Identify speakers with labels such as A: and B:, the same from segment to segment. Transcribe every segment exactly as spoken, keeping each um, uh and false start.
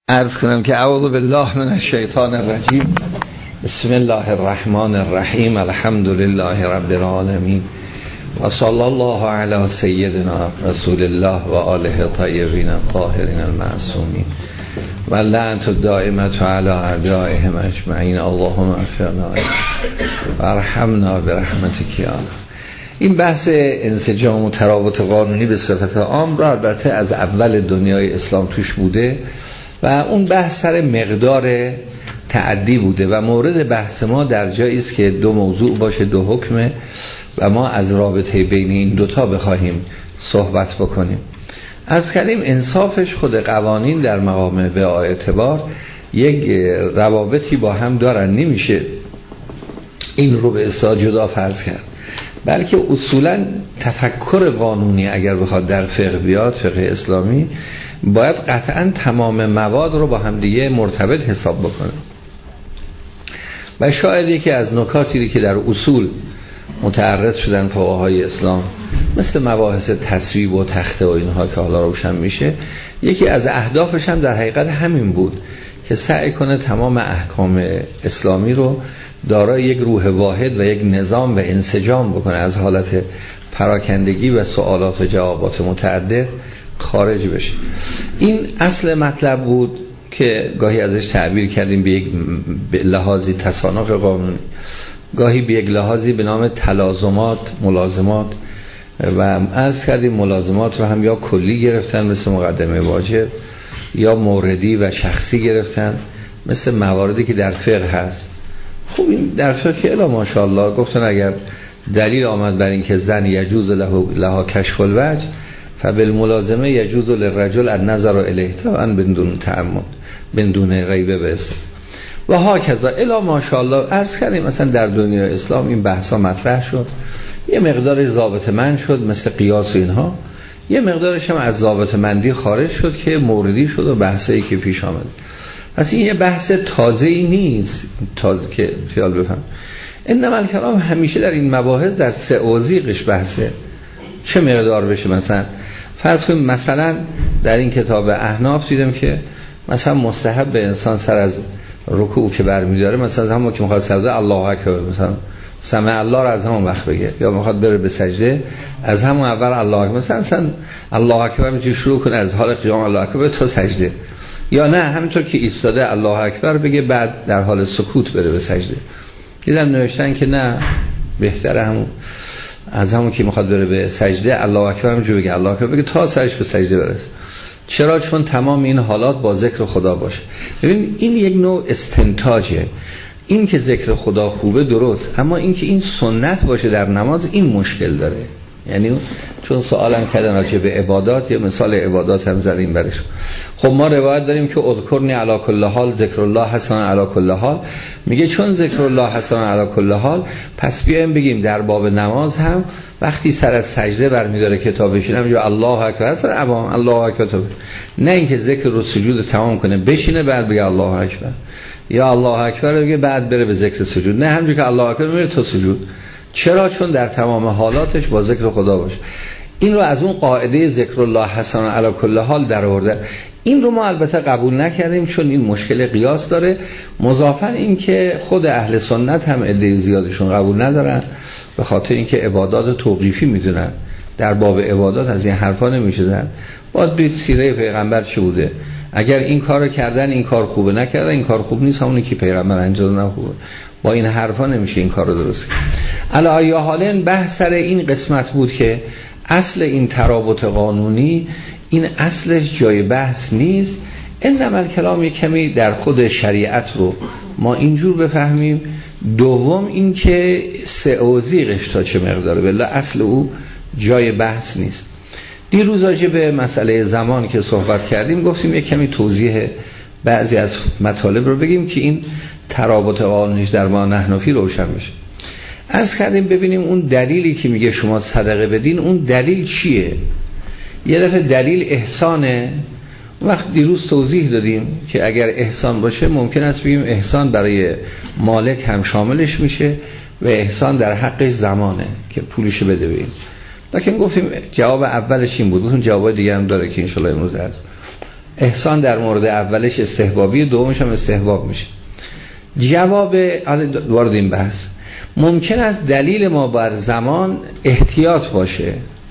A: عرض کنم که اعوذ بالله من الشیطان الرجیم. بسم الله الرحمن الرحیم. الحمد لله رب العالمین و صلی الله علی سیدنا رسول الله و آله طیبین الطاهرین المعصومین و لعنت الدائمة علی اعدائهم اجمعین. اللهم اغفرنا و ارحمنا برحمتک یا الله. این بحث انسجام و ترابط قانونی به صفت عام را البته از اول دنیای اسلام توش بوده و اون بحث سر مقدار تعدی بوده و مورد بحث ما در جایی است که دو موضوع باشه، دو حکمه و ما از رابطه بین این دوتا بخواهیم صحبت بکنیم. از کردیم انصافش خود قوانین در مقام و اعتبار یک روابطی با هم دارن، نمیشه این رو به اصطلاح جدا فرض کرد، بلکه اصولا تفکر قانونی اگر بخواد در فقه بیاد، فقه اسلامی، باید قطعا تمام مواد رو با هم دیگه مرتبط حساب بکنه. و شاید یکی از نکاتی که در اصول متعرض شدن فقهای اسلام مثل مباحث تصویب و تخته و اینها که حالا روشن میشه، یکی از اهدافش هم در حقیقت همین بود که سعی کنه تمام احکام اسلامی رو دارای یک روح واحد و یک نظام و انسجام بکنه، از حالت پراکندگی و سوالات و جوابات متعدد خارج بشه. این اصل مطلب بود که گاهی ازش تعبیر کردیم به یک لحاظی تصانف قانونی، گاهی به یک لحاظی به نام تلازمات، ملازمات، و عرض کردیم ملازمات رو هم یا کلی گرفتن مثل مقدمه واجب، یا موردی و شخصی گرفتن مثل مواردی که در فقه هست. خوب این در فقه که الا ماشاءالله گفتن اگر دلیل آمد بر این که زن یجوز لها کشف الوجه فبالملازمه یجوز للرجل النظر الیه طبعا بدون تعمد بدون غیبه به اسم و ها کذا الا ماشاءالله. عرض کردیم مثلا در دنیای اسلام این بحثا مطرح شد، یه مقدار ضابط مند شد مثل قیاس و اینها، یه مقدارش هم از ضابط مندی خارج شد که موردی شد و بحثایی که پیش آمد. پس این یه بحث تازه‌ای نیست، تازه که خیال بفهم. انما الکلام همیشه در این مباحث در سعوزیقش بحثه چه مقدار بشه. مثلا فرض کنیم مثلا در این کتاب احناف دیدم که مثلا مستحب به انسان سر از رکوع که برمی‌داره، مثلا همون که میخواد سجده الله اکبر، مثلا سمع الله رو از همون وقت بگه، یا میخواد بره به سجده از همون اول الله اکبر، مثلا مثلا الله اکبر میتونه شروع کنه از حال قیام الله اکبر تا سجده، یا نه همینطور که ایستاده الله اکبر بگه بعد در حال سکوت بره به سجده. دیدم نوشتن که نه، بهتره همون از همون که میخواد بره به سجده الله اکبر همونجوری بگه الله اکبر بگه تا سرش به سجده برسه. چرا؟ چون تمام این حالات با ذکر خدا باشه. ببین این یک نوع استنتاجه. این که ذکر خدا خوبه درست، اما این که این سنت باشه در نماز این مشکل داره. یعنی چون سوالم کردن راجع به عبادات، یا مثال عبادات هم زدیم برش. خب ما روایت داریم که اذکرنی علی کل حال ذکر الله حسن علی کل حال، میگه چون ذکر الله حسن علی کل حال، پس بیایم بگیم در باب نماز هم وقتی سر از سجده برمی‌داره کتاب بشینه میگه الله اکبر حسن عوام الله اکبر، نه اینکه ذکر رو سجود تمام کنه بشینه بعد بگه الله اکبر، یا الله اکبر بگه بعد بره به ذکر سجود، نه همونجوری که الله اکبر میره تو سجود. چرا؟ چون در تمام حالاتش با ذکر خدا باشه. این رو از اون قاعده ذکر الله حسن علی کل حال در آورده. این رو ما البته قبول نکردیم چون این مشکل قیاس داره، مضافاً این که خود اهل سنت هم عده زیادشون قبول ندارن به خاطر اینکه عبادات توقیفی میدونن. در باب عبادات از این حرفا نمیشه زد. باید بید سیره پیغمبر چی بوده، اگر این کارو کردن این کار خوبه، نکردن این کار خوب نیست، همونی که پیغمبر انجام دادن خوبه. با این حرفا نمیشه این کارو درست کرد. علا ای حال بحث سر این قسمت بود که اصل این ترابط قانونی این اصلش جای بحث نیست. انما الکلام یک کمی در خود شریعت رو ما اینجور بفهمیم. دوم این که سعوزیقش تا چه مقداره، بله اصل او جای بحث نیست. دیروز راجع به مسئله زمان که صحبت کردیم گفتیم یک کمی توضیح بعضی از مطالب رو بگیم که این ترابط قانونیش در ما نحنفی روشن بشه. عرض کردیم ببینیم اون دلیلی که میگه شما صدقه بدین اون دلیل چیه. یه دفعه دلیل احسانه. وقت دیروز توضیح دادیم که اگر احسان باشه ممکن است بگیم احسان برای مالک هم شاملش میشه و احسان در حقش زمانه که پولش بده به این. لکن گفتیم جواب اولش این بود، اون جواب دیگه هم داره که انشالله امروز هست. احسان در مورد اولش استحبابی، دومش هم استحباب میشه. جواب وارد این بحث، ممکن است دلیل ما بر زمان احتیاط باشه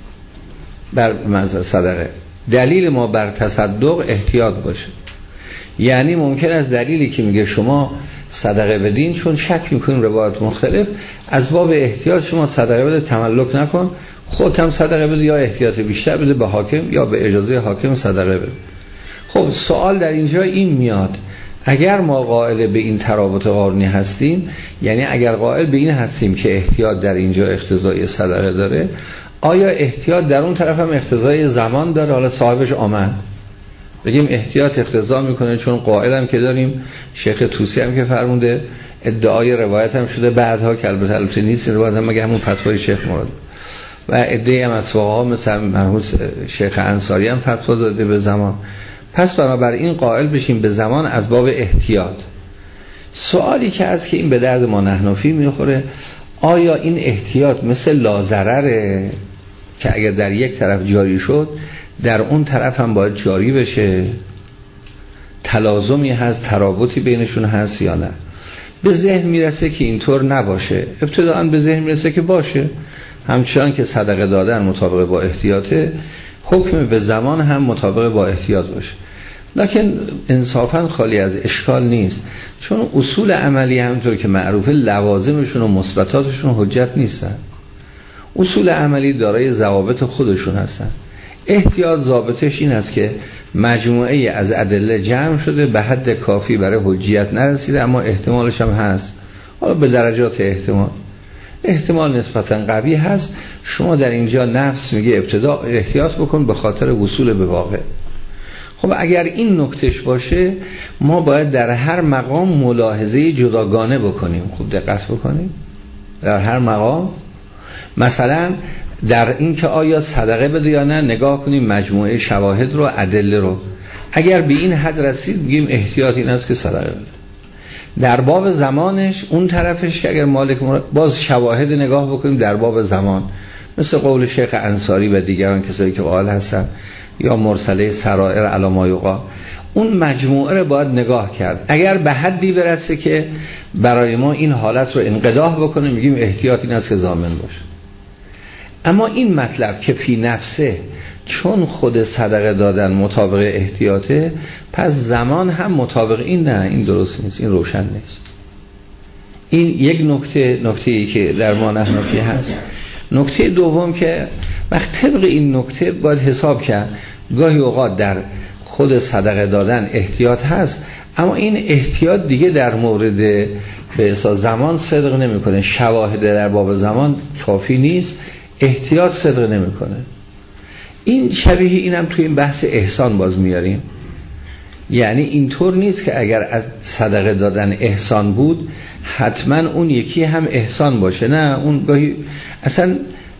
A: بر منظر صدقه، دلیل ما بر تصدق احتیاط باشه. یعنی ممکن است دلیلی که میگه شما صدقه بدین، چون شک میکنیم روایات مختلف، از باب احتیاط شما صدقه بده، تملک نکن، خودت هم صدقه بده یا احتیاط بیشتر بده به حاکم یا به اجازه حاکم صدقه بده. خب سوال در اینجا این میاد، اگر ما قائل به این ترابط قانونی هستیم، یعنی اگر قائل به این هستیم که احتیاط در اینجا اقتضای صدقه داره، آیا احتیاط در اون طرف هم اقتضای زمان داره؟ حالا صاحبش آمد بگیم احتیاط اقتضا میکنه، چون قائلم که داریم، شیخ طوسی هم که فرمونده، ادعای روایت هم شده بعدها که البته البته نیست این روایت هم، مگه همون فتوای شیخ مراد و ادعای هم از فقها مثل مرحوم شیخ انصاری هم فتوا داده به زمان. پس بنابراین قائل بشیم به زمان از باب احتیاط. سوالی که هست که این به درد ما نحنفی میخوره، آیا این احتیاط مثل لازرره که اگر در یک طرف جاری شد در اون طرف هم باید جاری بشه؟ تلازمی هست، ترابطی بینشون هست یا نه؟ به ذهن میرسه که اینطور نباشه، ابتداءً به ذهن میرسه که باشه، همچنان که صدقه دادن مطابق با احتیاطه، حکم به زمان هم مطابق با احتیاط باشه. لکن انصافاً خالی از اشکال نیست، چون اصول عملی همونطور که معروفه لوازمشون و مثبتاتشون حجت نیستن. اصول عملی دارای ضوابط خودشون هستن. احتیاط ضابطش این است که مجموعه از ادله جمع شده، به حد کافی برای حجیت نرسیده، اما احتمالش هم هست، حالا به درجات احتمال احتمال نسبتاً قوی هست. شما در اینجا نفس میگه ابتدا احتیاط بکن به خاطر وصول به واقع. خب اگر این نکتهش باشه، ما باید در هر مقام ملاحظه جداگانه بکنیم. خوب دقت بکنیم در هر مقام، مثلا در این که آیا صدقه بده یا نه، نگاه کنیم مجموعه شواهد رو، ادله رو. اگر به این حد رسید بگیم احتیاط این است که صدقه بده. در باب زمانش اون طرفش که اگر مالک مراد، باز شواهد نگاه بکنیم در باب زمان، مثل قول شیخ انصاری و دیگران کسایی که قائل هستن، یا مرسله سرائر علی ما یقال، اون مجموعه رو باید نگاه کرد. اگر به حدی برسه که برای ما این حالت رو انقداح بکنه، میگیم احتیاط این است که ضامن باشه. اما این مطلب که فی نفسه، چون خود صدقه دادن مطابق احتیاطه، پس زمان هم مطابق این، نه این درست نیست، این روشن نیست. این یک نکته نکته‌ای که در ما نحنفی هست. نکته دوم که وقت طبق این نکته باید حساب کرد، گاهی اوقات در خود صدقه دادن احتیاط هست، اما این احتیاط دیگه در مورد به اساس زمان صدق نمیکنه، شواهد در باب زمان کافی نیست، احتیاط صدق نمیکنه. این شبیه اینم توی این بحث احسان باز میاریم. یعنی اینطور نیست که اگر از صدقه دادن احسان بود حتما اون یکی هم احسان باشه، نه، اون گاهی اصلا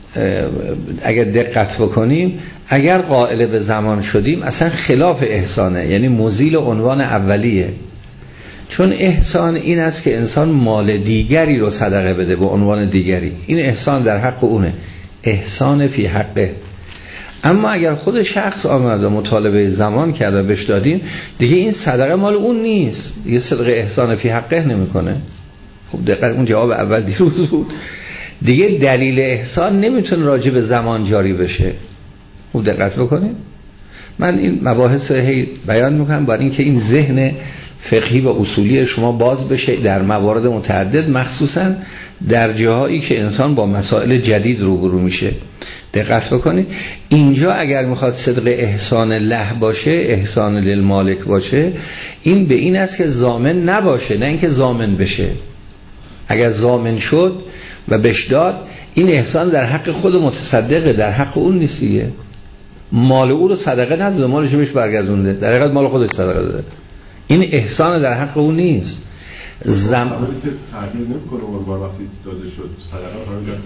A: اگر دقت بکنیم، اگر قائل به زمان شدیم اصلا خلاف احسانه، یعنی مزیل عنوان اولیه. چون احسان این است که انسان مال دیگری رو صدقه بده به عنوان دیگری، این احسان در حق اونه، احسان فی حقه. اما اگر خود شخص آمد و مطالبه زمان کرده بهش دادیم، دیگه این صدقه مال اون نیست، دیگه صدقه احسان فی حقه نمیکنه. خب دقیقا اون جواب اول دیروز بود، دیگه دلیل احسان نمیتونه راجع به زمان جاری بشه. خوب دقت بکنید، من این مباحث هی بیان میکنم برای اینکه این ذهن فقهی و اصولی شما باز بشه در موارد متعدد، مخصوصا در جاهایی که انسان با مسائل جدید روبرو میشه. دقت بکنید، اینجا اگر میخواد صدق احسان له باشه، احسان للمالک باشه، این به این است که ضامن نباشه، نه اینکه ضامن بشه. اگر ضامن شد و بهش داد، این احسان در حق خود متصدقه، در حق اون نیستیه. مال او رو صدقه نداده، مالش بهش برگردونده، در حقیقت مال خودش صدقه داده. این احسان در حق اون نیست. زم
B: که تغییر نمی‌کنه قربان وقتی داده شد صدقه همین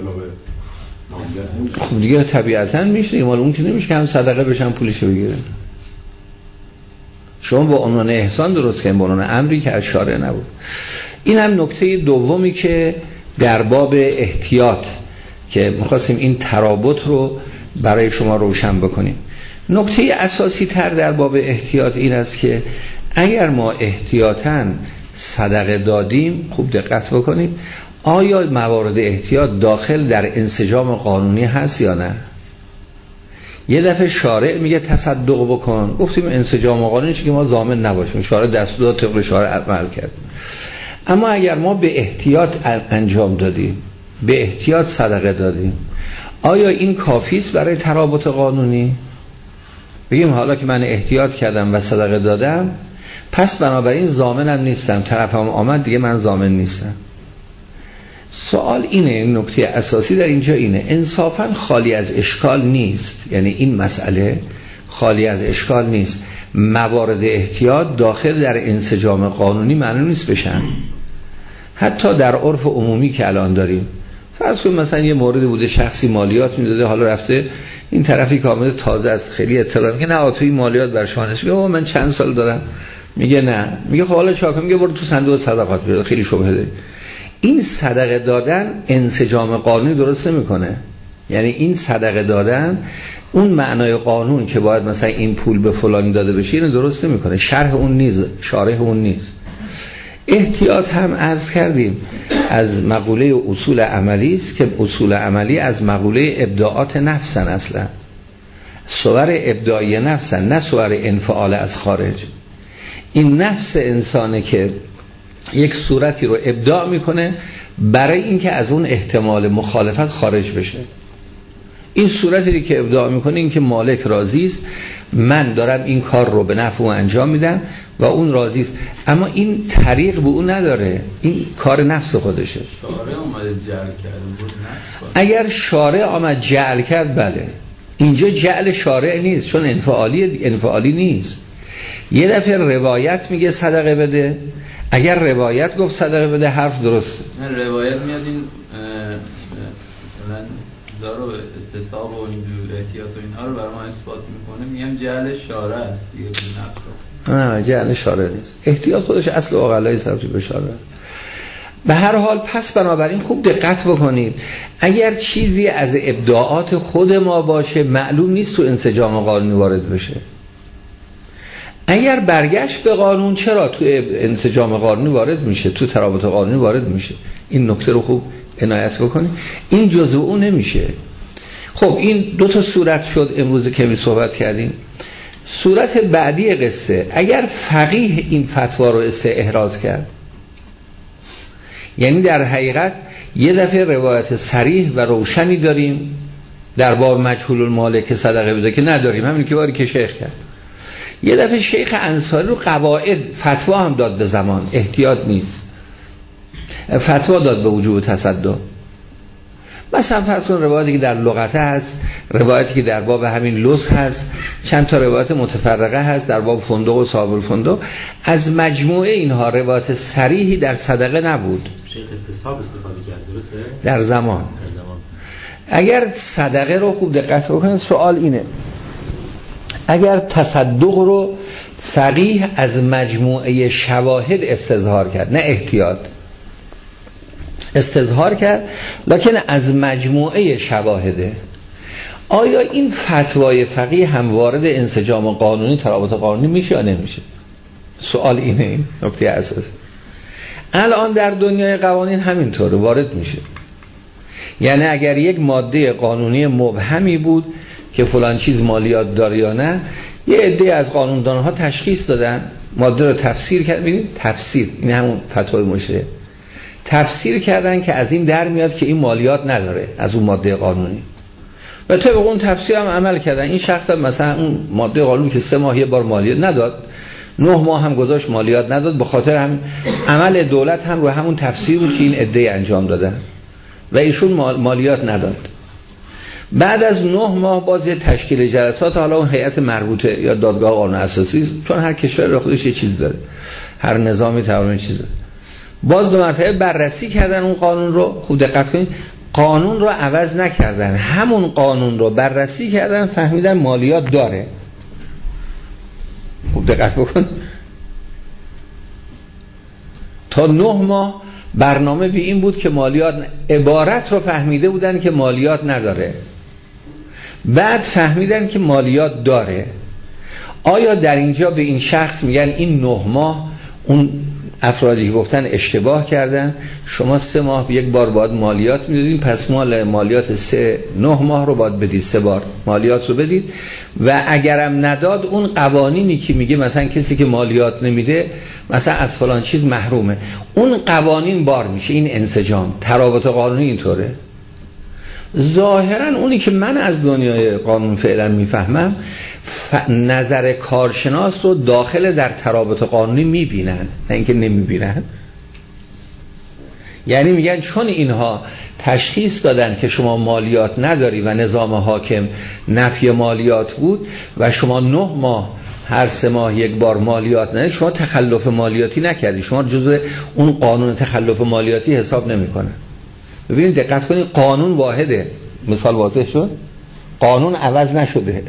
B: در
A: خب دیگه طبیعتاً میشه، مال اون که نمیشه که هم صدقه بشن پولش بگیره. شما با عنوان احسان درست کردین، با عنوان امری که از شارع نبود. این هم نکته دومی که در باب احتیاط که می‌خواستیم این ترابط رو برای شما روشن بکنیم. نکته اساسی تر در باب احتیاط این است که اگر ما احتیاطاً صدقه دادیم، خوب دقت بکنید، آیا موارد احتیاط داخل در انسجام قانونی هست یا نه؟ یه دفعه شارع میگه تصدق بکن، گفتیم انسجام قانونی چیه که ما ضامن نباشیم، شارع دست داد طبق شارع عمل کرد. اما اگر ما به احتیاط انجام دادیم، به احتیاط صدقه دادیم، آیا این کافی است برای ترابط قانونی؟ بگیم حالا که من احتیاط کردم و صدقه دادم، پس بنابراین ضامنم نیستم، طرفم آمد دیگه من ضامن نیستم. سوال اینه، این نکته اساسی در اینجا اینه، انصافا خالی از اشکال نیست، یعنی این مسئله خالی از اشکال نیست، موارد احتیاط داخل در انسجام قانونی معنی نیست بشن. حتی در عرف عمومی که الان داریم، فرض کنیم مثلا یه مورد بوده شخصی مالیات میداده، حالا رفته این طرفی که آمده تازه است خیلی اطلاع میگه نه توی مالیات بر شما نیست، میگه من چند سال دارم، میگه نه، میگه خب حالا چاکم، میگه برو تو صندوق صدقات بیار، خیلی شبهه داره. این صدقه دادن انسجام قانونی درست نمیکنه. یعنی این صدقه دادن اون معنای قانون که باید مثلا این پول به فلانی داده بشه اینو درست نمیکنه، شرح اون نیست، شارح اون نیست. احتیاط هم عرض کردیم از مقوله اصول عملی است که اصول عملی از مقوله ابداعات نفسن، اصلا صور ابداعی نفسن، نه صور انفعال از خارج. این نفس انسانه که یک صورتی رو ابداع میکنه برای اینکه از اون احتمال مخالفت خارج بشه. این صورتی که ابداع میکنه این که مالک راضی است، من دارم این کار رو به نفع اون انجام میدم و اون راضی است، اما این طریق به اون نداره، این کار نفس خودشه.
C: شارع اومد جعل کرد بود نفس.
A: اگر شارع آمد جعل کرد بله، اینجا جعل شارع نیست، چون انفعالی انفعالی نیست. یه دفعه روایت میگه صدقه بده، اگر روایت گفت صدقه بده حرف درست.
C: نه روایت میاد این مثلا زارو استصحاب و این احتیاط و اینها رو برای ما اثبات میکنه، میگم جعل شارع است دیگه به نفس.
A: نه جعل شارع نیست، احتیاط خودش اصل عقلای ثابت به شارع. به هر حال پس بنابراین خوب دقت بکنید، اگر چیزی از ابداعات خود ما باشه معلوم نیست تو انسجام قانونی وارد بشه. اگر برگشت به قانون چرا تو انسجام قانونی وارد میشه، تو ترابط قانونی وارد میشه. این نکته رو خوب عنایت بکنید، این جزء اون نمیشه. خب این دو تا صورت شد امروز که می صحبت کردیم. صورت بعدی قصه، اگر فقیه این فتوا رو استحراز کرد، یعنی در حقیقت یه دفعه روایت صریح و روشنی داریم در باب مجهول المالک که صدقه بده که نداریم، همین که باری که شیخ کرد. یه دفعه شیخ انصاری رو قواعد فتوا هم داد به زمان، احتیاط نیست، فتوا داد به وجوب تصدق. مثلا فرض کن روایتی که در لغته هست، روایتی که در باب همین لوس هست، چند تا روایت متفرقه هست در باب فندق و صاحب الفندق، از مجموعه اینها روایت صریحی در صدقه نبود.
D: شیخ استصحاب استفاده کرد درسته؟
A: در زمان.
D: در زمان.
A: اگر صدقه رو خوب دقت بکنید، سوال اینه، اگر تصدق رو فقیه از مجموعه شواهد استظهار کرد، نه احتیاط، استظهار کرد لکن از مجموعه شواهده، آیا این فتوای فقیه هم وارد انسجام قانونی ترابط قانونی میشه یا نمیشه؟ سوال اینه، این نکته اساسی. الان در دنیای قوانین همینطوره، وارد میشه. یعنی اگر یک ماده قانونی مبهمی بود که فلان چیز مالیات داره یا نه، یه عده از قانوندانها تشخیص دادن، ماده رو تفسیر کرد، ببینید تفسیر این همون فتوای مشرع، تفسیر کردن که از این در میاد که این مالیات نداره از اون ماده قانونی، و طبق اون تفسیر هم عمل کردن. این شخص هم مثلا اون ماده قانونی که سه ماه یه بار مالیات نداد، نه ماه هم گذاشت مالیات نداد، به خاطر هم عمل دولت هم رو همون تفسیر بود که این عده انجام دادن و ایشون مالیات نداد. بعد از نه ماه باز یه تشکیل جلسات، حالا اون هیئت مربوطه یا دادگاه قانون اساسی، چون هر کشور رو خودش یه چیز داره، هر نظامی تمام چیز داره، باز دو مرتبه بررسی کردن اون قانون رو. خوب دقت کنید، قانون رو عوض نکردن، همون قانون رو بررسی کردن، فهمیدن مالیات داره. خوب دقت بکن، تا نه ماه برنامه به این بود که مالیات، عبارت رو فهمیده بودن که مالیات نداره. بعد فهمیدن که مالیات داره. آیا در اینجا به این شخص میگن این نه ماه اون افرادی که گفتن اشتباه کردن، شما سه ماه یک بار باید مالیات میدادین، پس مال مالیات سه نه ماه رو باید بدید، سه بار مالیات رو بدید. و اگرم نداد اون قوانینی که میگه مثلا کسی که مالیات نمیده مثلا از فلان چیز محرومه، اون قوانین بار میشه. این انسجام ترابط قانونی اینطوره. ظاهرا اونی که من از دنیای قانون فعلا میفهمم، نظر کارشناس رو داخل در ترابط قانونی میبینن، نه اینکه نمیبینن. یعنی میگن چون اینها تشخیص دادن که شما مالیات نداری و نظام حاکم نفی مالیات بود و شما نه ماه هر سه ماه یک بار مالیات نداری، شما تخلف مالیاتی نکردی، شما جزء اون قانون تخلف مالیاتی حساب نمیکنه. ببینید دقت کنید، قانون واحده. مثال واضح شد، قانون عوض نشده،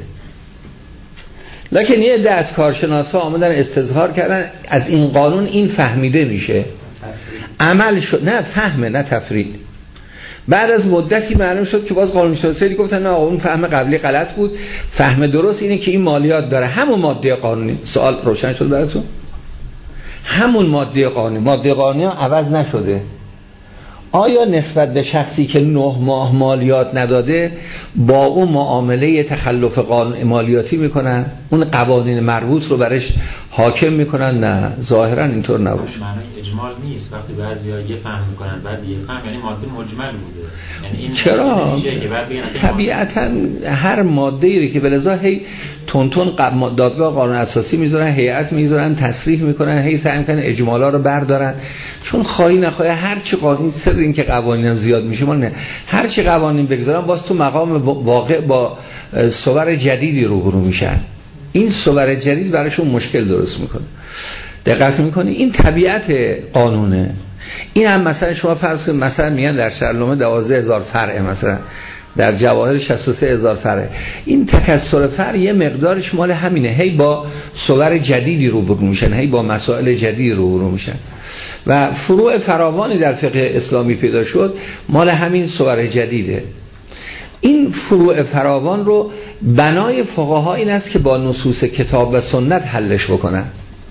A: لکن یه عده از کارشناسا آمدن استظهار کردن از این قانون این فهمیده میشه عمل شد، نه فهمه نه تفرید. بعد از مدتی معلوم شد که باز قانون شناسایی گفتن نه اون فهم قبلی غلط بود، فهم درست اینه که این مالیات داره. همون ماده قانونی، سوال روشن شد براتون؟ همون ماده قانونی، ماده قانونی عوض نشده. آیا نسبت به شخصی که نه ماه مالیات نداده با اون معامله تخلف قانون مالیاتی میکنن، اون قوانین مربوط رو برش حاکم میکنن؟ نه، ظاهرا اینطور نباشه.
D: معنی اجمال نیست. وقتی بعضیا یه فهم میکنن بعضی یه فهم، یعنی ماده مجمل بوده. یعنی این
A: چرا؟ طبیعتا هر ماده‌ای که بلزا هی تونتون دادگاه قانون اساسی میذارن، هیئت میذارن، تصریح میکنن، هی سعی میکنن اجمالا رو بردارن، چون خواهی نخواهی هر چی قانون سر این که قوانینم زیاد میشه، ما نه هر چی قوانین بگذارن باز تو مقام واقع با صور جدیدی روبرو میشن. این صور جدید براشون مشکل درست میکنه. دقت میکنی؟ این طبیعت قانونه. این هم مثلا شما فرض کنید مثلا میگن در شرع‌نامه دوازده هزار فرع، مثلا در جواهر شصت و سه هزار فرع. این تکثر فرع یه مقدارش مال همینه، هی با صور جدیدی روبرو میشن، هی با مسائل جدیدی روبرو میشن و فروع فراوانی در فقه اسلامی پیدا شد مال همین صور جدیده. این فروع فراوان رو بنای فقها این است که با نصوص کتاب و سنت حلش بکنن.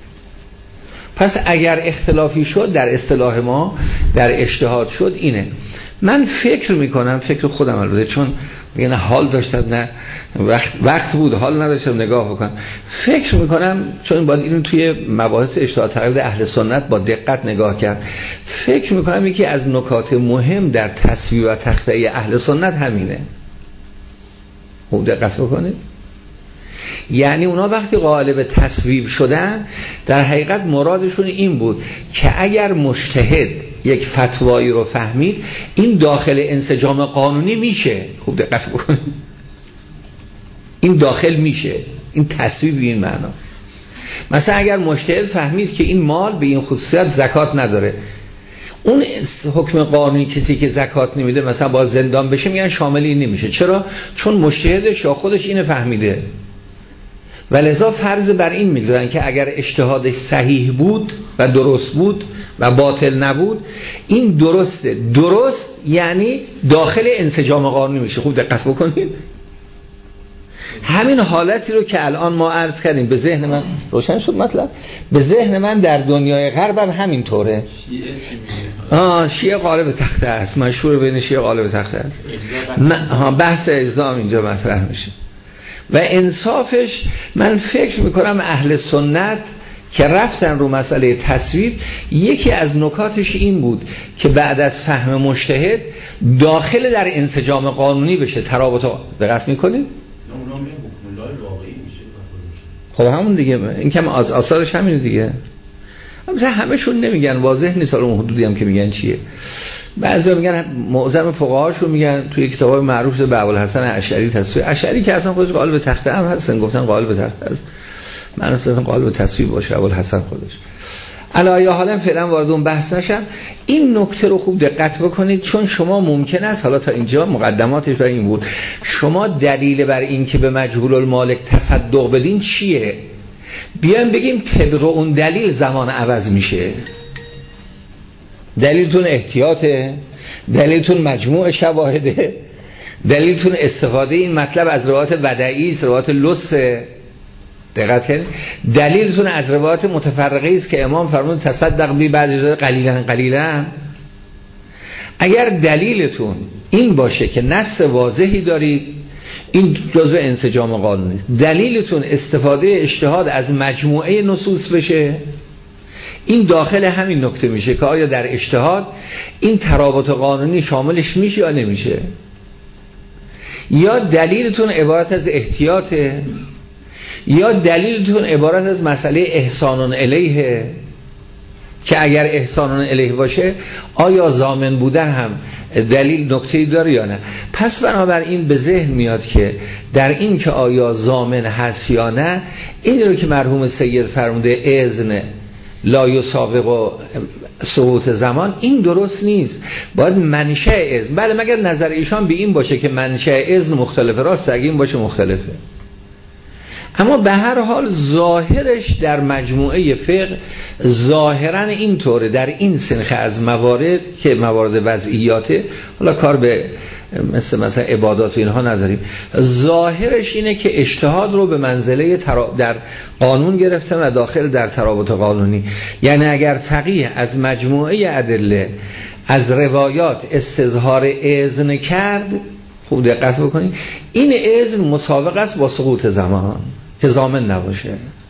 A: پس اگر اختلافی شد در اصطلاح ما، در اجتهاد شد، اینه. من فکر میکنم، فکر خودم البته، چون نه حال داشتم نه وقت, وقت بود، حال نداشتم نگاه بکنم، فکر میکنم چون باید اینو توی مباحث اجتهاد تقلید اهل سنت با دقت نگاه کرد، فکر میکنم یکی از نکات مهم در تصویب و تخطئه اهل سنت همینه. خوب دقت بکنید. یعنی اونا وقتی قائل به تصویب شدن در حقیقت مرادشون این بود که اگر مجتهد یک فتوایی رو فهمید این داخل انسجام قانونی میشه. خوب دقت بکنید، این داخل میشه، این تصویب به این معنا. مثلا اگر مجتهد فهمید که این مال به این خصوصیت زکات نداره، اون حکم قانونی کسی که زکات نمیده مثلا با زندان بشه، میگن شامل این نمیشه. چرا؟ چون مجتهدش یا خودش اینو فهمیده و لذا فرض بر این میگذارن که اگر اجتهادش صحیح بود و درست بود و باطل نبود، این درسته. درست یعنی داخل انسجام قانونی میشه. خوب دقت بکنید. همین حالتی رو که الان ما عرض کردیم به ذهن من روشن شد مطلب، به ذهن من در دنیای غرب هم همین طوره.
C: شیعه چی میگه؟
A: آه شیعه قالب تخته است، مشهور بین شیعه قالب تخته است. ها بحث اجزام اینجا مطرح میشه و انصافش من فکر میکنم اهل سنت که رفتن رو مسئله تصویب، یکی از نکاتش این بود که بعد از فهم مجتهد داخل در انسجام قانونی بشه. ترابط دقت میکنید؟ خب همون دیگه، این که از آثارش همینه دیگه. مثلا همه‌شون نمیگن، واضح نیست اون حدودی هم که میگن چیه. بعضیا میگن، معظم فقهاشون میگن توی کتابای معروف به ابوالحسن اشعری تصویب، اشعری که اصلا خودش قائل به تخته هم هستن، گفتن قائل به تخته است، من اصلا قائل به تصویب باشه ابوالحسن خودش. علی حالا فعلا وارد اون بحث نشم. این نکته رو خوب دقت بکنید، چون شما ممکن است حالا تا اینجا مقدماتش برای این بود، شما دلیل بر این که به مجهول المالک تصدق بدین چیه؟ بیایم بگیم طبق اون دلیل زمان عوض میشه. دلیلتون احتیاطه، دلیلتون مجموع شواهده، دلیلتون استفاده این مطلب از روایات ودعی است، روایات لص. دقت کنید، دلیلتون از روایات متفرقه است که امام فرمود تصدق بی بعضی جای قلیلا قلیلا. اگر دلیلتون این باشه که نص واضحی دارید، این جزء انسجام قانونی است. دلیلتون استفاده اجتهاد از مجموعه نصوص بشه، این داخل همین نکته میشه که آیا در اجتهاد این ترابط قانونی شاملش میشه یا نمیشه. یا دلیلتون عبارت از احتیاطه، یا دلیلتون عبارت از مسئله احسان الیه که اگر احسان الیه باشه آیا ضامن بودن هم دلیل نکته‌ای داره یا نه. پس بنابراین به ذهن میاد که در این که آیا ضامن هست یا نه، این رو که مرحوم سید فرموده اذن لا یسابق و سقوط زمان، این درست نیست. باید منشأ اذن، بله مگر نظر ایشان به این باشه که منشأ اذن مختلفه، راست اگه این باشه مختلفه. اما به هر حال ظاهرش در مجموعه فقه ظاهرا اینطوره، در این سنخ از موارد که موارد وضعیاته، حالا کار به مثل مثلا عبادات و اینها نداریم، ظاهرش اینه که اجتهاد رو به منزله ترا... در قانون گرفتن و داخل در ترابط قانونی. یعنی اگر فقیه از مجموعه ادله از روایات استظهار اذن کرد، خوب دقت بکنید، این اذن مسابق است با سقوط زمان که ضامن نباشه.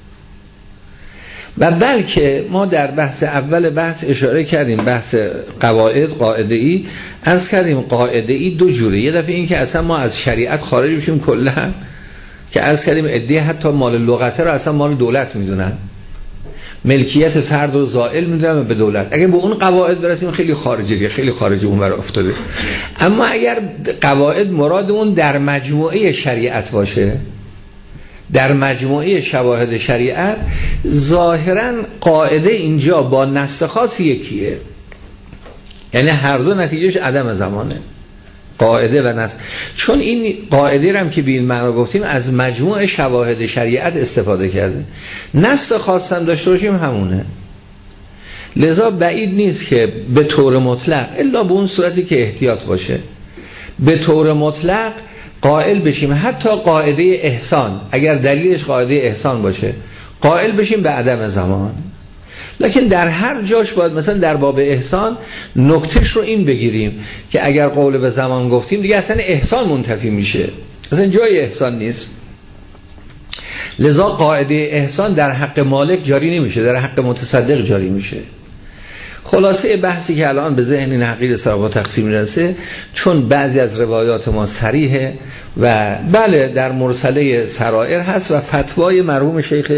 A: و بلکه ما در بحث اول بحث اشاره کردیم، بحث قواعد، قاعده ای از کردیم قاعده ای دو جوره. یه دفعه این که اصلا ما از شریعت خارج بشیم کلا، که از کردیم عده حتی مال لغته رو اصلا مال دولت میدونن، ملکیت فرد رو زائل میدونن به دولت. اگه به اون قواعد برسیم خیلی خارجیه، خیلی خارج اون ور افتاده. اما اگر قواعد مراد اون در مجموعه شریعت باشه، در مجموعه شواهد شریعت، ظاهرا قاعده اینجا با نص خاص یکیه، یعنی هر دو نتیجهش عدم زمانه، قاعده و نص. چون این قاعده هم که به این معنا گفتیم از مجموع شواهد شریعت استفاده کرده، نص خاص هم داشته باشیم همونه. لذا بعید نیست که به طور مطلق، الا به اون صورتی که احتیاط باشه، به طور مطلق قائل بشیم حتی قاعده احسان، اگر دلیلش قاعده احسان باشه، قائل بشیم به عدم زمان. لکن در هر جاش باید مثلا در باب احسان نکتهش رو این بگیریم که اگر قول به زمان گفتیم دیگه اصلا احسان منتفی میشه، اصلا جای احسان نیست. لذا قاعده احسان در حق مالک جاری نمیشه، در حق متصدق جاری میشه. خلاصه بحثی که الان به ذهن نقیل سراغ تقسیم میرسه، چون بعضی از روایات ما صریحه و بله در مرسله سرائر هست و فتوای مرحوم شیخ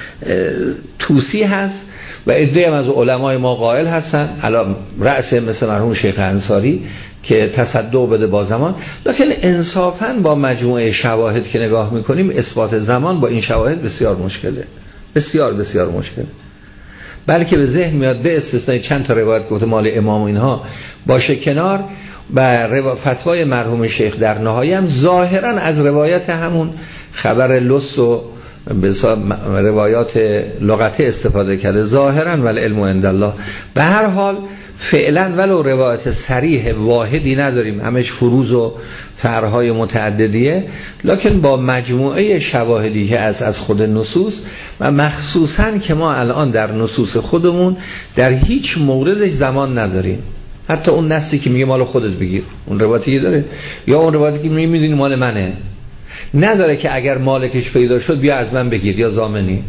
A: توسی هست و عده هم از علمای ما قائل هستن، الان رأس مثل مرحوم شیخ انصاری که تصدق بده با زمان. لکن انصافاً با مجموعه شواهد که نگاه میکنیم اثبات زمان با این شواهد بسیار مشکله، بسیار بسیار مشکله. بلکه به ذهن میاد به استثنای چند تا روایت گفته مال امام و اینها باشه کنار، و فتوای مرحوم شیخ در نهایت هم ظاهرا از روایت همون خبر لص و به روایات لغته استفاده کرده ظاهرا، ولی علم عند الله. به هر حال فعلا ولو روایت صریح واحدی نداریم، همش فروض و فرعهای متعددیه، لکن با مجموعه شواهدی که از از خود نصوص و مخصوصا که ما الان در نصوص خودمون در هیچ موردش زمان نداریم. حتی اون نصی که میگه مال خودت بگیر، اون روایتی داره، یا اون روایتی که میگه میدونی مال منه، نداره که اگر مالکش پیدا شد بیا از من بگیر یا ضامنی.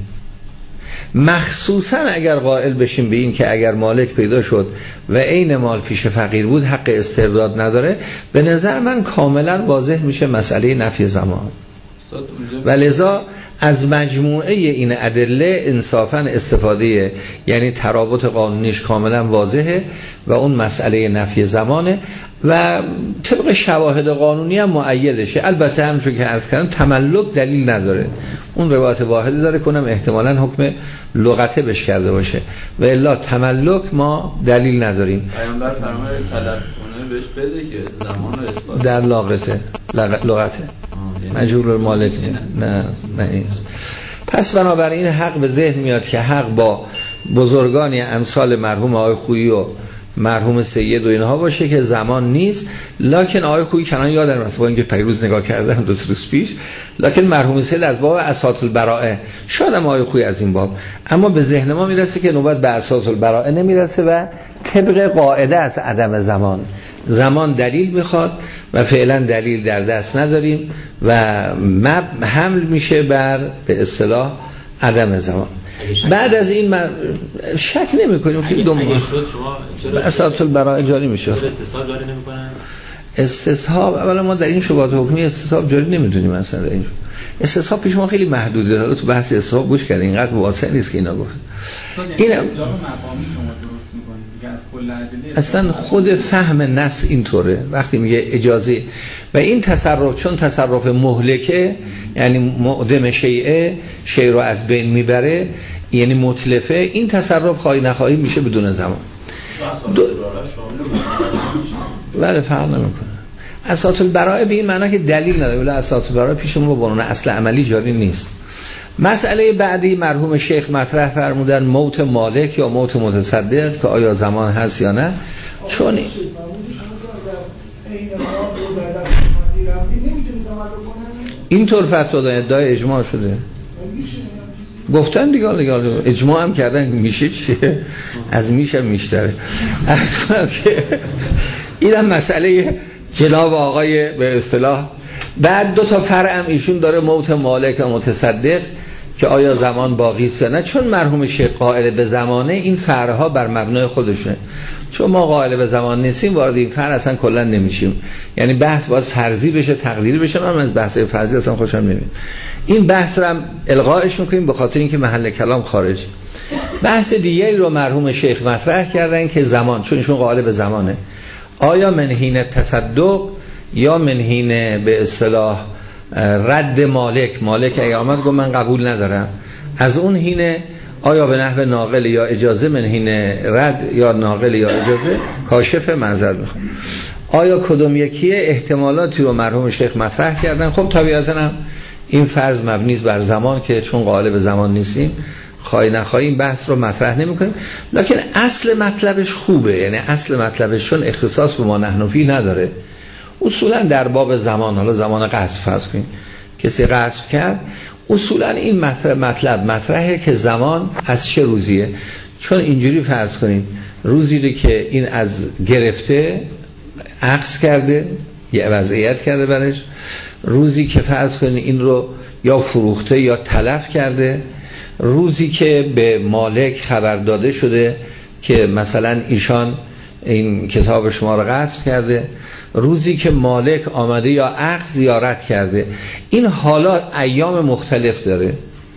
A: مخصوصا اگر قائل بشیم به این که اگر مالک پیدا شد و عین مال پیش فقیر بود حق استرداد نداره، به نظر من کاملا واضح میشه مسئله نفی زمان. و لذا از مجموعه این ادله انصافا استفاده، یعنی ترابط قانونیش کاملا واضحه و اون مسئله نفی زمانه و طبق شواهد قانونی هم مؤیدشه. البته همونجور که عرض کردم تملک دلیل نداره، اون روایت واحد داره کنم احتمالاً حکم لغته بش کرده باشه و الا تملک ما دلیل نداریم.
C: پیامبر فرمود طلب کنه بهش بده که زمان رو اثبات
A: در لغته لغته مجهول المالک نه نه نیست. پس بنابراین حق به ذهن میاد که حق با بزرگانی امثال مرحوم آقای خویی و مرحوم سید و اینها باشه که زمان نیست. لکن آقای خویی کنان یادم رفت با اینکه پیروز نگاه کردم دو سه روز پیش، لکن مرحوم سید از باب اساط البراءه، شاید هم آقای خویی از این باب، اما به ذهن ما میرسه که نوبت به اساط البراءه نمیرسه و طبق قاعده از عدم زمان، زمان دلیل میخواد و فعلا دلیل در دست نداریم و مب حمل میشه بر به اصطلاح عدم زمان. بعد از این من شک نمی کنیم که دو ماه اساط البراءه جاری میشه.
D: استصحاب جاری نمیکنن؟
A: استصحاب اولا ما در این شبهات حکمی استصحاب جاری نمیدونیم. اصلا در این استصحاب پیش ما خیلی محدوده. حالا تو بحث استصحاب گوش کردین، اینقدر واسع نیست که اینا گفت. این اصلا خود فهم نص اینطوره وقتی میگه اجازه و این تصرف، چون تصرف مهلکه یعنی معدم شیعه شیء رو از بین میبره، یعنی متلفه، این تصرف خواهی نخواهی میشه بدون زمان. دو... بله فرق نمیکنه. اساط البراءه به این معنی که دلیل نداره، ولی اساط البراءه پیش ما با عنوان اصل عملی جاری نیست. مسئله بعدی مرحوم شیخ مطرح فرمودن موت مالک یا موت متصدق که آیا زمان هست یا نه. چون اینطور فتوا دادن، ادعای اجماع شده، گفتن دیگه دیگه اجماع هم کردن، میشه چیه؟ از میشه میشتره. عرض کنم که این هم مسئله جناب آقای به اصطلاح. بعد دو تا فرع هم ایشون داره، موت مالک و متصدق که آیا زمان باقی است یا نه. چون مرحوم شیخ قائل به زمانه، این فرعها بر مبنای خودشونه، چون ما قائل به زمان نیستیم وارد این فرع اصلا کلا نمیشیم. یعنی بحث باید فرضی بشه، تقدیری بشه. من از بحث فرضی اصلا خوشم نمیاد. این بحث رو هم الغاش میکنیم به خاطر اینکه محل کلام خارج. بحث دیگری رو مرحوم شیخ مطرح کردن که زمان، چون ایشون قائل به زمانه، آیا منهین تصدق یا منهین به اصطلاح رد مالک. مالک اگه آمد گفت من قبول ندارم، از اون هینه آیا به نحو ناقل یا اجازه، منهین رد یا ناقل یا اجازه، کاشف معذرت میخوام. آیا کدوم یکیه؟ احتمالاتی رو مرحوم شیخ مطرح کردن. خب طبیعتا هم این فرض مبنی است بر زمان که چون قائل به زمان نیستیم خواهی نخواهی این بحث رو مطرح نمی کنیم. لکن اصل مطلبش خوبه، یعنی اصل مطلبش چون اختصاص به ما نحنفی نداره، اصولا در باب زمان، حالا زمان قصف فرض کنیم کسی قصف کرد، اصولا این مطلب مطلب مطرحه که زمان از چه روزیه. چون اینجوری فرض کنیم روزی رو که این از گرفته عکس کرده یه وضعیت کرده برش، روزی که فرض کنیم این رو یا فروخته یا تلف کرده، روزی که به مالک خبر داده شده که مثلا ایشان این کتاب شما رو غصب کرده، روزی که مالک آمده یا عقد زیارت کرده. این حالا ایام مختلف داره.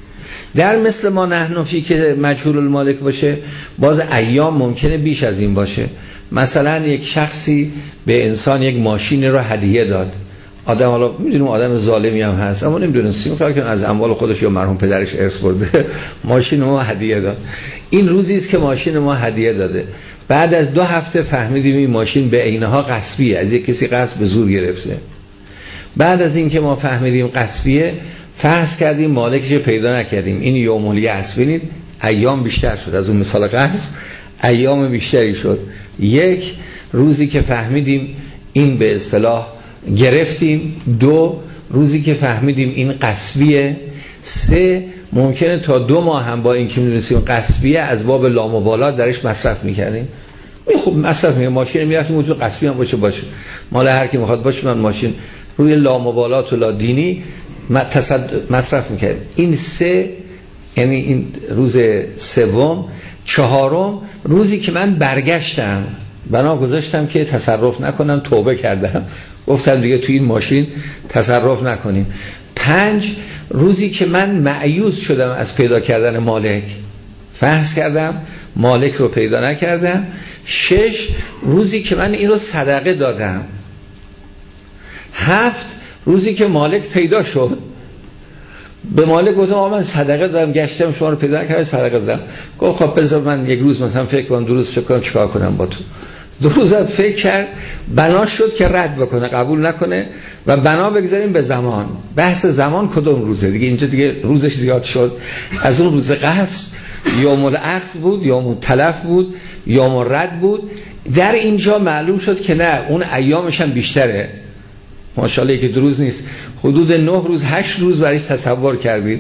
A: در مثل ما نحنفی که مجهول المالک باشه باز ایام ممکنه بیش از این باشه. مثلا یک شخصی به انسان یک ماشین رو هدیه داد، آدم حالا میدونیم آدم ظالمی هم هست اما نمیدونستیم که از اموال خودش یا مرحوم پدرش ارث برده ماشین ما هدیه داد. این روزی است که ماشین ما هدیه داده. بعد از دو هفته فهمیدیم این ماشین به عینها غصبیه، از یک کسی غصب به زور گرفته. بعد از این که ما فهمیدیم غصبیه، فرض کردیم مالکش پیدا نکردیم، این یومولیه است. ببینید ایام بیشتر شد از اون مثال غصب، ایام بیشتری شد. یک روزی که فهمیدیم این به اصطلاح گرفتیم، دو روزی که فهمیدیم این غصبیه، سه ممکنه تا دو ماه هم با این که می‌دونستیم غصبیه از باب لامبالات درش مصرف می‌کردیم. خب مصرف می‌کنیم، ماشین می‌رفتیم تو غصبی هم باشه باشه مال هر کی می‌خواد باشه، من ماشین روی لامبالات و لا دینی مصرف می‌کردیم. این سه یعنی این روز سوم. چهارم روزی که من برگشتم بنا گذاشتم که تصرف نکنم، توبه کردم، گفتم دیگه تو این ماشین تصرف نکنیم. پنج روزی که من مایوس شدم از پیدا کردن مالک، فحص کردم مالک رو پیدا نکردم. شش روزی که من این رو صدقه دادم. هفت روزی که مالک پیدا شد، به مالک گفتم آقا من صدقه دادم، گشتم شما رو پیدا نکردم، صدقه دادم. گفت خب بذار من یک روز مثلا فکر کنم، دو روز فکر کنم چیکار کنم با تو. دو روزم فکر کرد، بنا شد که رد بکنه، قبول نکنه و بنا بگذاریم به زمان. بحث زمان کدوم روزه دیگه، اینجا دیگه روزش زیاد شد. از اون روز قصب یوم الاخذ بود، یوم التلف بود، یوم الرد بود. در اینجا معلوم شد که نه، اون ایامش هم بیشتره، ماشاءالله که دو روز نیست، حدود نه روز هشت روز برایش تصور کردید.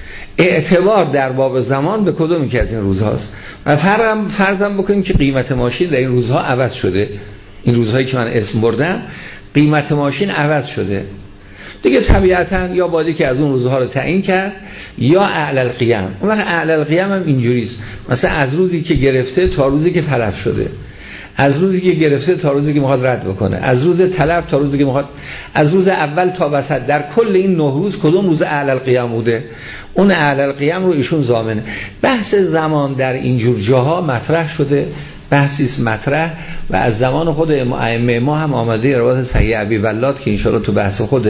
A: اعتبار در باب زمان به کدومی که از این روزهاست؟ و فرضم فرضم بکنیم که قیمت ماشین در این روزها عوض شده، این روزهایی که من اسم بردم قیمت ماشین عوض شده دیگه، طبیعتا یا بادی که از اون روزها رو تعیین کرد یا اعلی القیام. اون وقت اعلی القیام هم اینجوریست، مثلا از روزی که گرفته تا روزی که تلف شده، از روزی که گرفته تا روزی که میخواد رد بکنه، از روز تلف تا روزی که میخواد، از روز اول تا وسط، در کل این نه روز کدوم روز اعلی القیام بوده؟ اون اعلی القیام رو ایشون ضامنه. بحث زمان در اینجور جاها مطرح شده، بحثیست مطرح و از زمان خود ائمه ما هم آمده. روایت صحیح ابی ولاد که انشاءالله تو بحث خود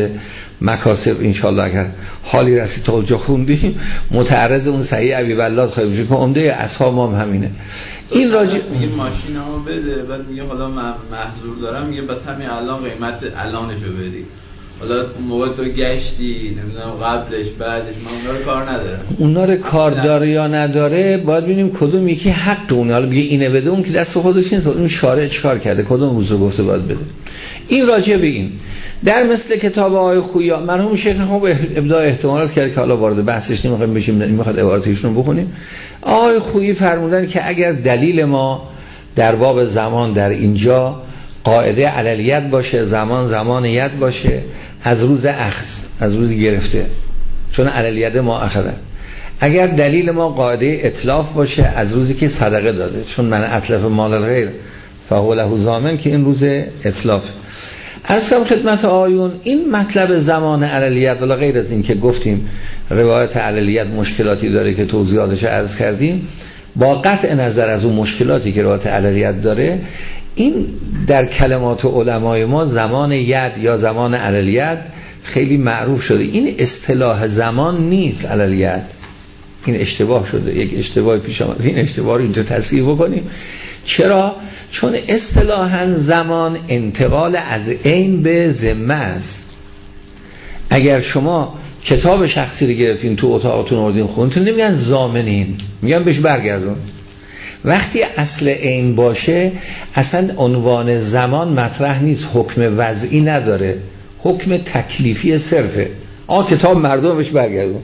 A: مکاسب انشاءالله اگر حالی رسید تا اونجا خوندیم متعرض اون صحیح ابی ولاد خواهیم شد که عمده اصحاب ما هم همینه. این راجع
C: میگه ماشینمو بده، بعد میگه حالا من محضور دارم، میگه بس همین الان قیمت الانشو بدی، حالا اون موقع تو گشتی نمیدونم قبلش بعدش، من اونا رو کار ندارم.
A: اونا رو کار داره یا نداره باید ببینیم کدوم یکی حق اونه. حالا بگه اینه بده، اون که دست خودش نیست، اون شارع چیکار کرده، کدوم روز رو گفته باید بده. این راجع به این در مثل کتاب آقای خویا مرحوم شیخ خوب ابداع احتمالات کرد که حالا وارد بحثش نمیخوایم بشیم، میخواد عباراتشون رو بخونیم. آقای خویی فرمودن که اگر دلیل ما در باب زمان در اینجا قاعده علیت باشه، زمان زمان ید باشه، از روز اخذ، از روز گرفته، چون علیت ما اخذه. اگر دلیل ما قاعده اتلاف باشه، از روزی که صدقه داده، چون من اتلف مال الغیر فهو له ضامن، که این روز اتلاف. عرض کنم خدمت آیون این مطلب زمان علیت، ولی غیر از این که گفتیم روایت علیت مشکلاتی داره که توضیحاتش عرض کردیم، با قطع نظر از اون مشکلاتی که روایت علیت داره، این در کلمات علمای ما زمان ید یا زمان علیت خیلی معروف شده. این اصطلاح زمان نیست علیت، این اشتباه شده، یک اشتباه پیش آمده، این اشتباه رو اینجا تصحیح بکنیم. چرا؟ چون اصطلاحاً زمان انتقال از عین به ذمه است. اگر شما کتاب شخصی رو گرفتین تو اتاقتون آوردین خوندین، نمیگن ضامنین، میگن بهش برگردون. وقتی اصل عین باشه اصلا عنوان زمان مطرح نیست، حکم وضعی نداره، حکم تکلیفی صرفه. آ کتاب مردم بهش برگردون.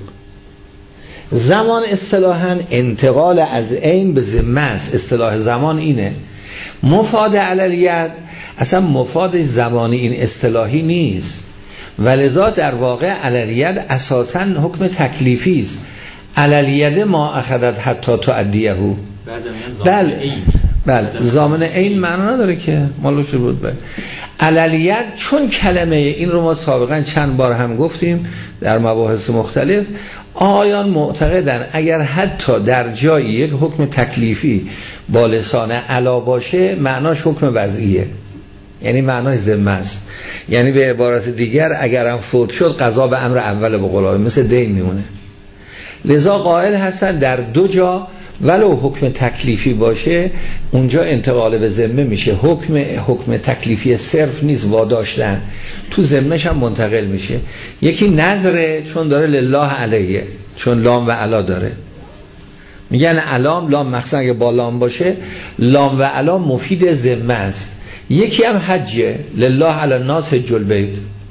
A: زمان اصطلاحاً انتقال از عین به ذمه است، اصطلاح زمان اینه. مفاد علیت اصلا مفاد زمانی این اصطلاحی نیست، ولذا در واقع علیت اساساً حکم تکلیفی است. علیت ما اخذت حتی تعدیه. بله بله زامن عین معنا نداره که مالوش بود. به علیت چون کلمه این رو ما سابقا چند بار هم گفتیم در مباحث مختلف، آیان معتقدن اگر حتی در جایی یک حکم تکلیفی با لسان علا باشه معناش حکم وضعیه، یعنی معناش ذمه است. یعنی به عبارت دیگر اگرم فوت شد قضا به امر اول به قول مثل دین میمونه. لذا قائل هستن در دو جا ولو حکم تکلیفی باشه اونجا انتقال به ذمه میشه، حکم حکم تکلیفی صرف نیست، واداشتن تو ذمهش هم منتقل میشه. یکی نظره چون داره لله علیه، چون لام و علا داره، میگن علام لام مخصوصا اگه با لام باشه لام و علا مفید ذمه است. یکی هم حجه لله علی الناس حج البیت.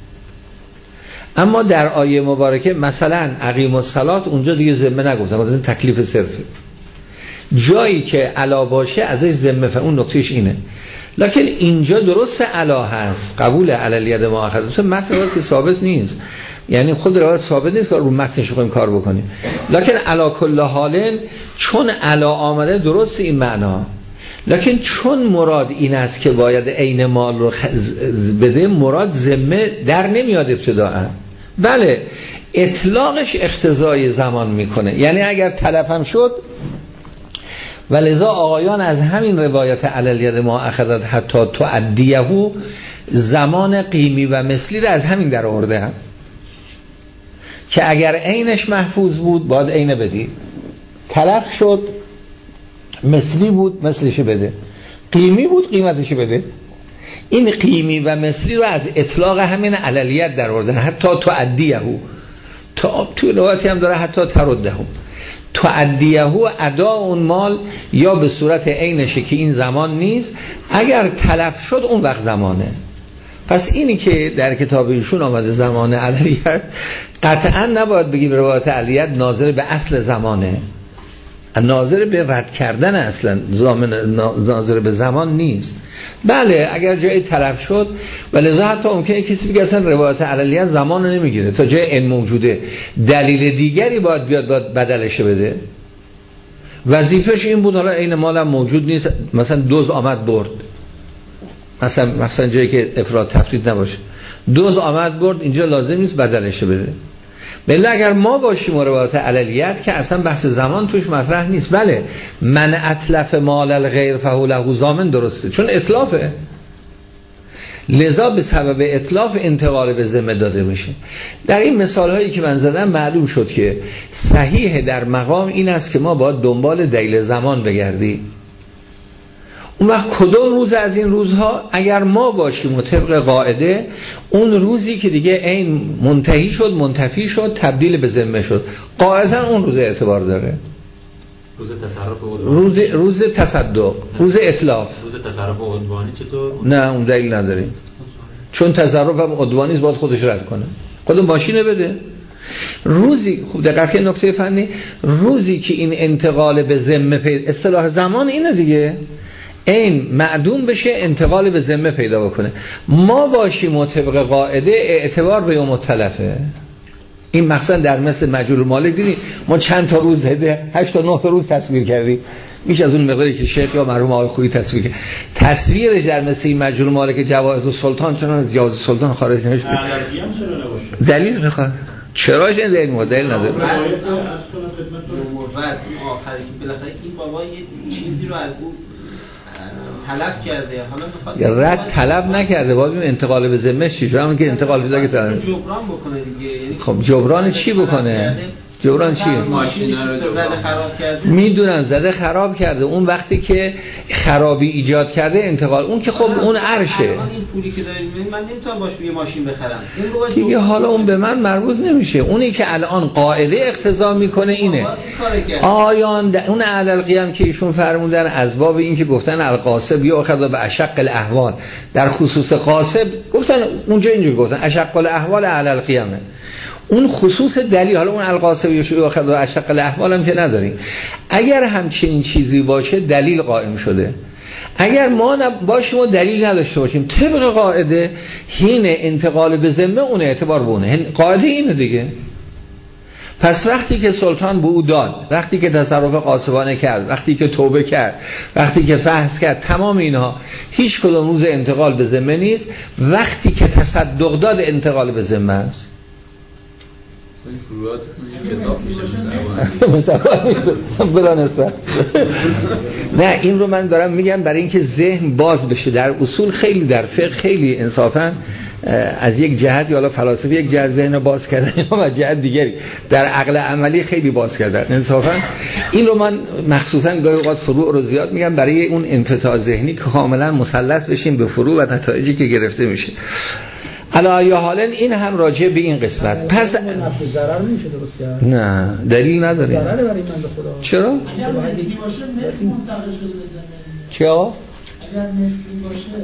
A: اما در آیه مبارکه مثلا اقیم الصلات اونجا دیگه ذمه نگفتن، گفتن تکلیف صرفه. جایی که علا باشه ازش ذمه، اون نکتهش اینه. لکن اینجا درست علا هست، قبول علیت ما اخذ، چون متن روایت که ثابت نیست، یعنی خود روایت ثابت نیست که رو متنش بخوایم کار بکنیم. لکن علا کل حال چون علا آمده درست این معنا، لکن چون مراد این است که باید عین مال رو بده، مراد ذمه در نمیاد ابتداء. بله اطلاقش اقتضای زمان میکنه، یعنی اگر تلف هم شد، ولذا آقایان از همین روایت علیت ما اخذت حتی تعدیه زمان قیمی و مثلی رو از همین در آورده هم که اگر عینش محفوظ بود باید عین بدی، تلف شد مثلی بود مثلش بده، قیمی بود قیمتش بده. این قیمی و مثلی رو از اطلاق همین علیت در آورده، حتی تعدیه. تا تو روایتی هم داره حتی ترده. تعدیه و ادا اون مال یا به صورت عینشه که این زمان نیست، اگر تلف شد اون وقت زمانه. پس اینی که در کتاب ایشون آمده زمان علیت، قطعا نباید بگیم روایت علیت ناظر به اصل زمانه، ناظر به رد کردن اصلا ناظر به زمان نیست. بله اگر جایی تلف شد، ولذا حتی ممکنه کسی بگه اصلا روایت علیت زمان رو نمیگیره تا جای این موجوده، دلیل دیگری باید بیاد باید بدلش بده. وظیفش این بود حالا این مالم موجود نیست، مثلا دوز آمد برد، مثلا مثلا جایی که افراد تفرید نباشه، دوز آمد برد، اینجا لازم نیست بدلش بده. بله اگر ما باشیم روایت علیت که اصلا بحث زمان توش مطرح نیست. بله من اتلف مال الغیر فهو له ضامن، درسته، چون اتلافه، لذا به سبب اتلاف انتقال به ذمه داده میشه. در این مثال هایی که من زدم معلوم شد که صحیح در مقام این است که ما باید دنبال دلیل زمان بگردیم. اون وقت کدوم روز از این روزها اگر ما باشیم و طبق قاعده اون روزی که دیگه این منتهی شد، منتفی شد، تبدیل به ذمه شد، قاعدتا اون روز اعتبار داره.
D: روز تصرف و
A: روز روز تصدق، روز اتلاف.
D: روز تصرف و عدوانی چطور؟
A: نه اون دلیل نداریم، چون تصرف هم عدوانی است، باید خودش رد کنه، خودم ماشینه بده. روزی خوب دقیق که نکته فنی، روزی که این انتقال به ذمه پیدا، اصطلاح زمان اینه دیگه، این معدوم بشه انتقال به ذمه پیدا بکنه، ما باشیم و طبق قاعده اعتبار به یوم التلفه. این مقصد در مثل مجهول مالک دیدی ما چند تا روز هده هشت تا نه تا روز تصویر کردیم، میشه از اون مقداری که شیخ یا مرحوم آقای خویی تصویر کرد. تصویرش در مثل این مجهول مالک جواز السلطان، چون از جواز السلطان خارج نمیشه. دلیل میخواد چراش این دلیل مدل نداره.
E: از کنم خدمتتون آخری که بالاخره این بابا یه چیزی رو از اون طلب کرده، حالا میخواد
A: رد طلب نکرده، باید ببین انتقال به ذمه چی شده، همون که انتقال به ذمه
E: جبران بکنه دیگه. یعنی
A: خب جبران چی بکنه؟ جبران چی؟
E: ماشینا رو زده خراب کرده،
A: میدونم زده خراب کرده، اون وقتی که خرابی ایجاد کرده انتقال، اون که خب اون عرشه.
E: این پولی که دارید من نمیتونم باش یه ماشین بخرم
A: دیگه، حالا اون به من مربوط نمیشه. اونی که الان قاعده اقتضا میکنه اینه. آیان اون اهل القیام که ایشون فرمودن از باب این که گفتن القاسب یا اخذ به اشق الاحوال، در خصوص قاسب گفتن اونجا اینجوری گفتن اشق الاحوال اهل القیامه، اون خصوص دلیل. حالا اون القاسم یا شیوخ و اشق الاحوال هم که نداریم. اگر همچین چیزی باشه دلیل قائم شده، اگر ما باشیم و دلیل نداشته باشیم طبق قاعده حین انتقال به ذمه اون اعتبار بونه، قاعده اینه دیگه. پس وقتی که سلطان به او داد، وقتی که تصرف قاصبانه کرد، وقتی که توبه کرد، وقتی که فحص کرد، تمام اینها هیچ کدوم روز انتقال به ذمه نیست. وقتی که تصدق داد انتقال به ذمه است.
C: فروعات کتاب میشه
A: بلا نسبت. نه این رو من دارم میگم برای اینکه ذهن باز بشه. در اصول خیلی در فقه خیلی انصافا از یک جهت یا حالا فلاسفه یک جهت ذهن باز کردن و جهت دیگری در عقل عملی خیلی باز کردن انصافا. این رو من مخصوصا گاهی اوقات فروع رو زیاد میگم برای اون انتفاع ذهنی که کاملا مسلط بشیم به فروع و نتایجی که گرفته میشه. علا یا حالا این هم راجع به این قسمت. پس
F: نفع ضرر نمیشه درست کرد؟
A: نه دلیل نداره.
F: ضرر برای من به خدا.
A: چرا؟
G: اگر مثلی باشه مثل منتقل شده بزنه.
A: چرا؟
G: اگر مثلی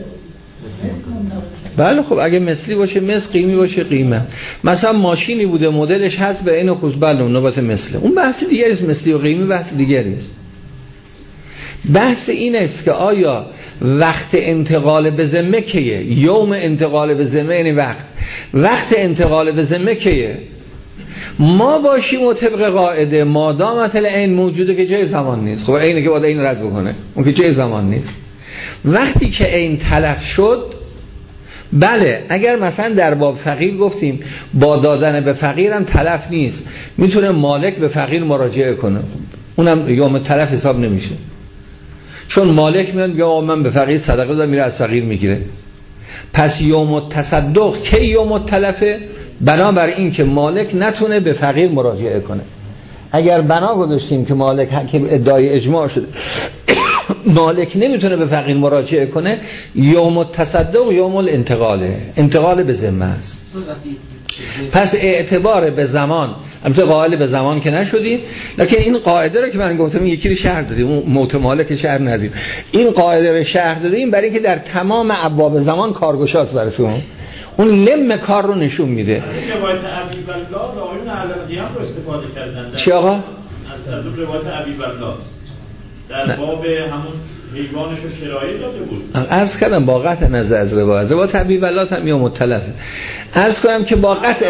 G: باشه
A: بله خب اگه مثلی باشه مثل، قیمی باشه قیمه. مثلا ماشینی بوده مدلش هست به این خصوص بله نوبت مثله، اون بحث دیگری است. مثلی و قیمی بحث دیگری است. بحث این است که آیا وقت انتقال به ذمه کیه؟ یوم انتقال به ذمه یعنی وقت وقت انتقال به ذمه کیه؟ ما باشیم و طبق قاعده مادامت العین موجوده که جای زمان نیست. خب اینه که باید این رد بکنه، اون که جای زمان نیست. وقتی که این تلف شد، بله اگر مثلا در باب فقیر گفتیم با دادن به فقیر هم تلف نیست، میتونه مالک به فقیر مراجعه کنه، اونم یوم تلف حساب نمیشه، چون مالک میاد میگه آقا من به فقیر صدقه دادم، میره از فقیر میگیره. پس یوم التصدق کی یوم التلفه؟ بنابر این که مالک نتونه به فقیر مراجعه کنه. اگر بنا گذاشتیم که مالک که ادعای اجماع شده مالک نمیتونه به فقیر مراجعه کنه، یوم التصدق یوم الانتقاله، انتقال به ذمه است. پس اعتبار به زمان، البته قائل به زمان که نشدیم، لکن این قاعده رو که من گفتم یکی رو شرح دادیم، اون موت مالک شرح ندیم، این قاعده رو شرح دادیم برای که در تمام ابواب زمان کارگشاست براتون، اون لم کار رو نشون میده.
H: روایت ابی بلاد آقایون اهل القیام رو استفاده کردن.
A: چی آقا؟
H: از از روایت ابی بلاد در باب همون حیوانش رو کرایه داده بود.
A: عرض کردم با قطع نظر از روایت روایت ابی بلاد هم یا متلفه. عرض کنم که با قطع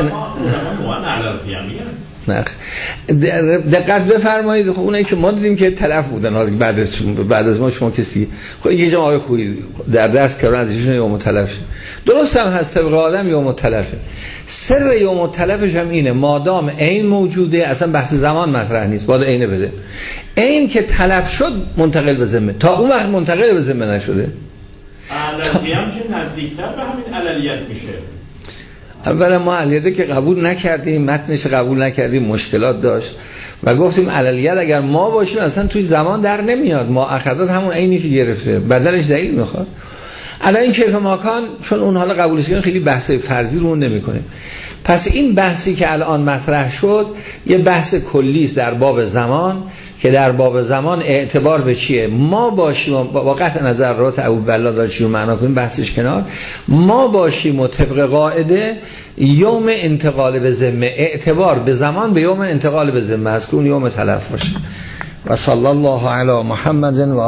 A: نه دقت بفرمایید، خب اونایی که ما دیدیم که تلف بودن حالا بعد از بعد از ما شما کسی خب یه جمع آقای خوبی در درس کردن از ایشون یوم تلف درست هم هست، طبق آدم یوم تلفه. سر یوم تلفش هم اینه مادام عین موجوده، اصلا بحث زمان مطرح نیست، باید عینه بده. عین که تلف شد منتقل به ذمه، تا اون وقت منتقل به ذمه نشده.
H: عللیت که نزدیکتر به همین علیت میشه.
A: اولا ما علیته که قبول نکردیم، متنش قبول نکردیم، مشکلات داشت و گفتیم علیت اگر ما باشیم اصلا توی زمان در نمیاد، ما اخذات همون عینی که گرفته بدلش دلیل میخواد. الان این کیف ماکان چون اون حالا قبولش کردن خیلی بحث فرضی رو نمیکنه. پس این بحثی که الان مطرح شد یه بحث کلی است در باب زمان، که در باب زمان اعتبار به چیه؟ ما باشیم با قطع نظرات ابو بلاد داره چی رو معنا کنیم بحثش کنار، ما باشیم و طبق قاعده یوم انتقال به ذمه، اعتبار به زمان به یوم انتقال به ذمه است که اون یوم تلف باشه. و صلی الله علی محمد و